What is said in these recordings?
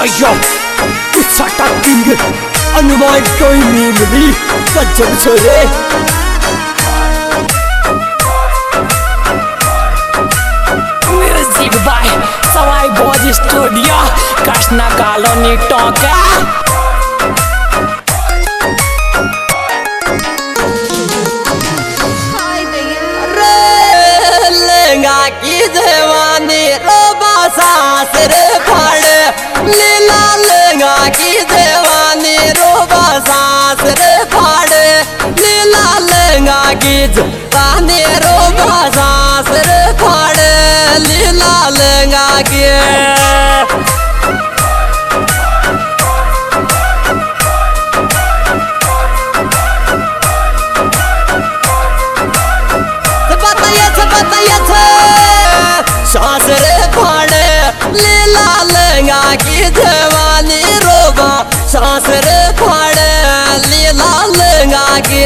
yo, it's attacking. Anuman toy me, kajab chole. Music by Sawai Boy Studio, Krishna Colony Tonka. की जवानी रोबा सासर फाड़ लीला लेंगा की जवानी रोबा सासर फाड़ लीला लेंगा की जवानी रोबा सासर फाड़ लीला लेंगा की सासरे फाड़े लीला लेंगा की जवानी रोबा सासरे फाड़े लीला लेंगा की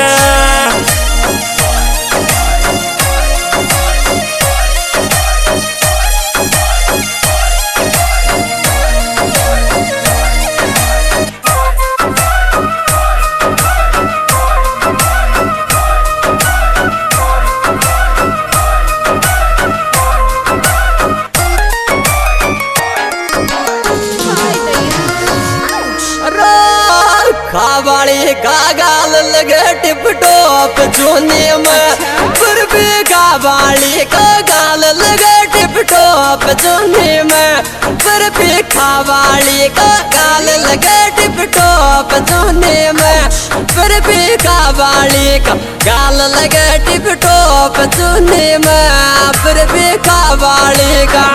खावाली का गाल लगे टिप टॉप चूने में फिर भी खावाली का गाल लगे टिप टॉप चूने में फिर भी खावाली का गाल लगे टिप टॉप चूने में फिर भी खावाली का गाल लगे टिप टॉप चूने में फिर भी खावाली का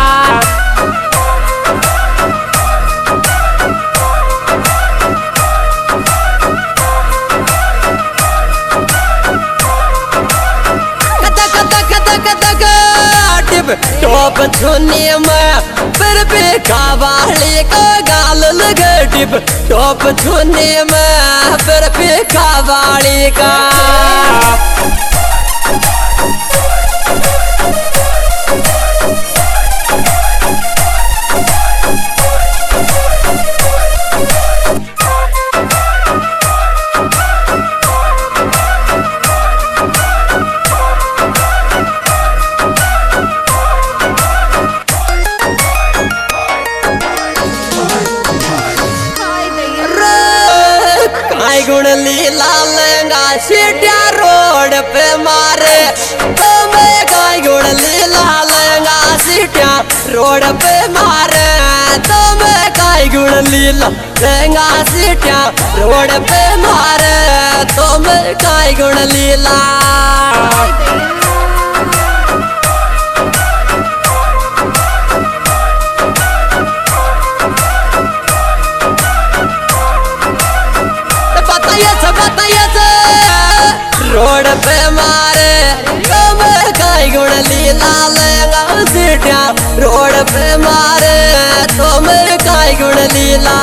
टॉप छूने में फिर भी खावाली का गाल लगे टिप टॉप छूने में फिर भी खावाली का गुण लीला लेंगा सीटिया रोड पे मारे तुम्हें गाय गुण लीला लेंगा सीटिया रोड पे मारे तुम्हें गाय गुण लीला लेंगा सीटिया रोड पे मारे तुम्हें गाय गुण लीला रोड पे मारे तुम्हें काई गुण लीला लेंगा सीटिया रोड पे मारे तुम्हें काई गुण लीला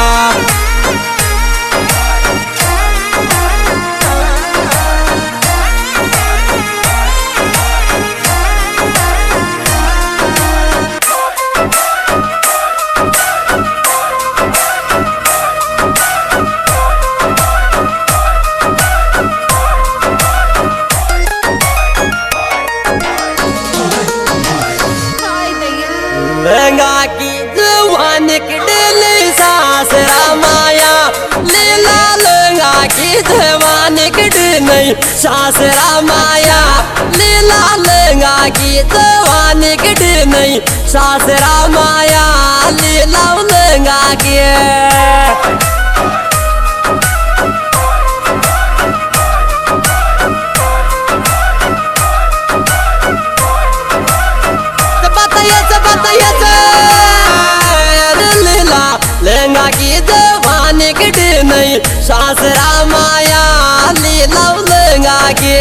लेंगा की जवानी की डेली सासरा माया लीला लेंगा की जवानी की डेली सासरा माया लीला लेंगा की जवानी की डेली सासरा माया लीला लेंगा की लेंगा की जवानी की नहीं सासरा माया लीला लेंगा की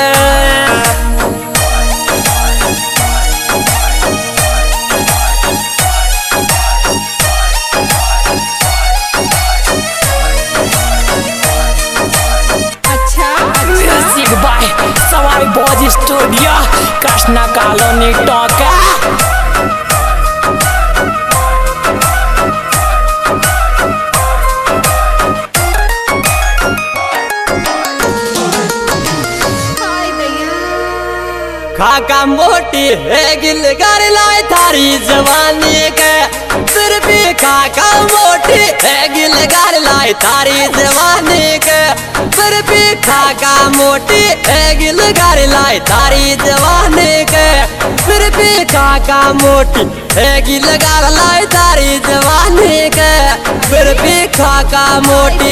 Boy Studio, Krishna Colony Tonka. खाका मोटी है गिल कर लाए थारी जवानी के फिर भी खाका मोटी है गिल कर लाए थारी जवानी के फिर भी खाका मोटी है गिल कर लाए थारी जवानी के फिर भी खाका मोटी है गिल कर लाए थारी जवानी के फिर भी खाका मोटी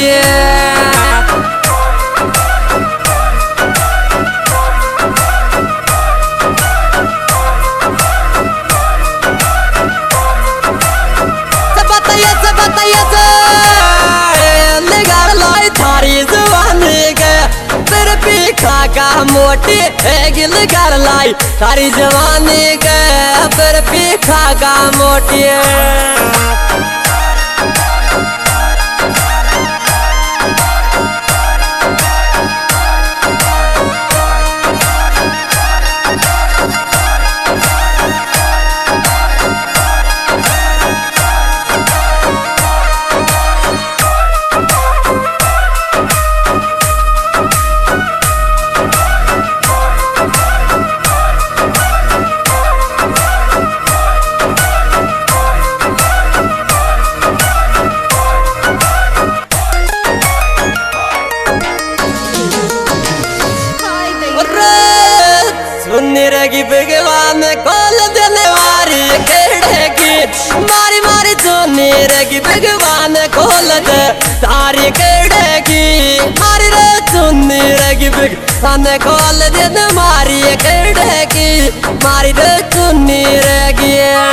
खाका मोटी है गिल कर लाई सारी जवानी के फिर भी खाका मोटी की भगवान खोल देने वाली केड़ेगी मारी मारी सुनी रेगी भगवान खोल दे तारी केड़ेगी मारी रे सुनी रेगी भगवान खोल देने मारी केड़ेगी मारी रे सुनी रेगी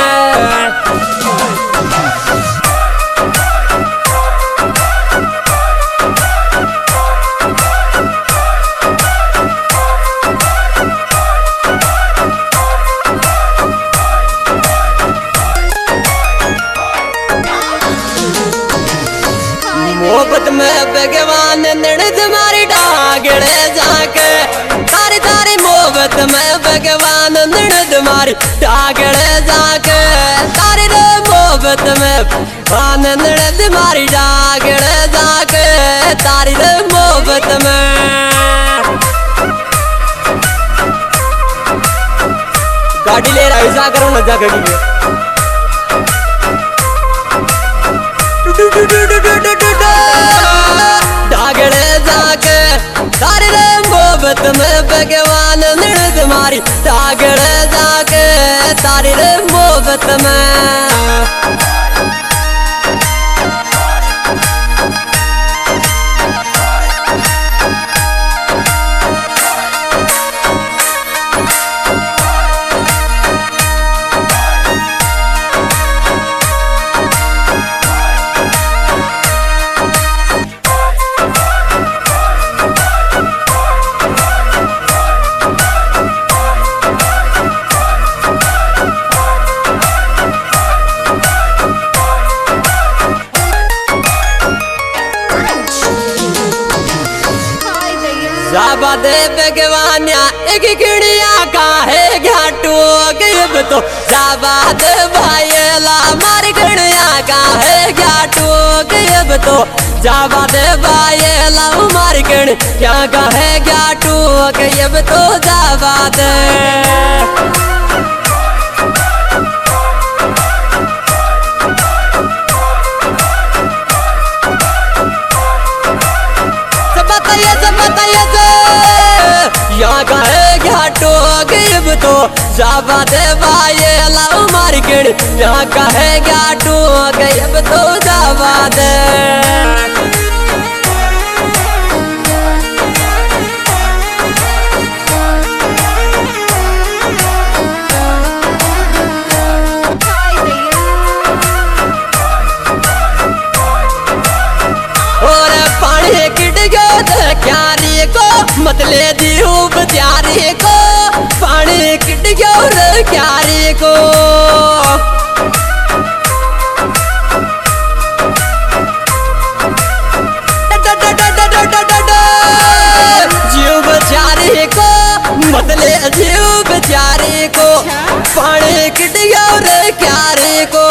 मोहब्बत में भगवान नड़द मारी डागड़े जाके तारी तारी मोहब्बत में भगवान नड़द मारी डागड़े जाके तारी रे मोहब्बत में भगवान नड़द मारी डागड़े जाके तारी रे मोहब्बत में गाड़ी ले रहा ऐसा करो न जा गाड़ी में डागड़े जाके तारे रे मोहब्बत में भगवान नड़द मारी डागड़े जाके तारे रे मोहब्बत में जाबा दे भगवान एक किड़िया का है घाटू गिब तो जाबा दे भाईला मारी किड़िया का है घाटू गिब तो जाबा दे भाईला मारी किड़िया का है घाटू गिब तो जाबा दे यहाँ का है घाटो गिब तो जाबा दे भाईला मारी किड़िया यहाँ का है घाटू गिब तो जाबा दे क्यारी को मतले दीहूब त्यारी को पानी किट गयो क्यारी को जीव बेचारी को मतले जीव बेचारी को पानी किट गयो क्यारी को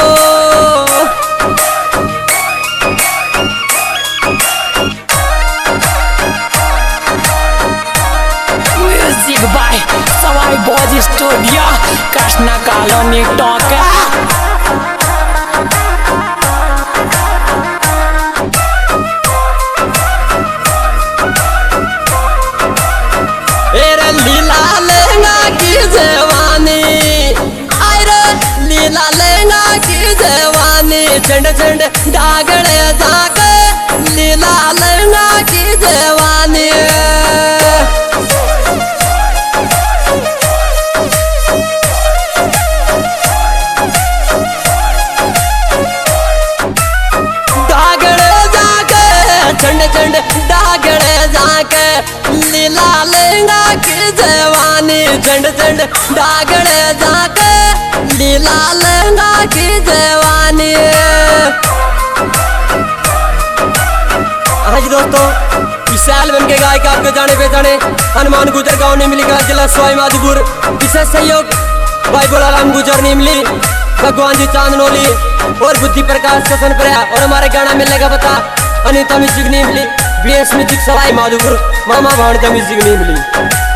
बाय सवाई बॉजी भोज स्टूडियो कृष्णा कॉलोनी टोका। लीला लेना की जवानी, अरे लीला लेना की जवानी, झंड झंड डागड़े जाके लीला लेना की जवानी। डागड़े जाके झंड झंड डागड़े जाके लीला लेना की जवानी, झंड झंड डागड़े जाके लीला लेना की जवानी। आज दोस्तों इस एल्बम के गायक आपके जाने पहचाने हनुमान गुजर गांव ने मिली जिला सवाई माधोपुर। विशेष सहयोग भाई बोलाराम गुजर ने मिली, भगवान जी चांदनोली और बुद्धि प्रकाश कसन प्रया। और हमारे गाना मिलने का पता अनिता म्यूजिक नहीं मिली, बीएस म्यूजिक सवाई माधोपुर, मामा भाणजा म्यूजिक नहीं मिली।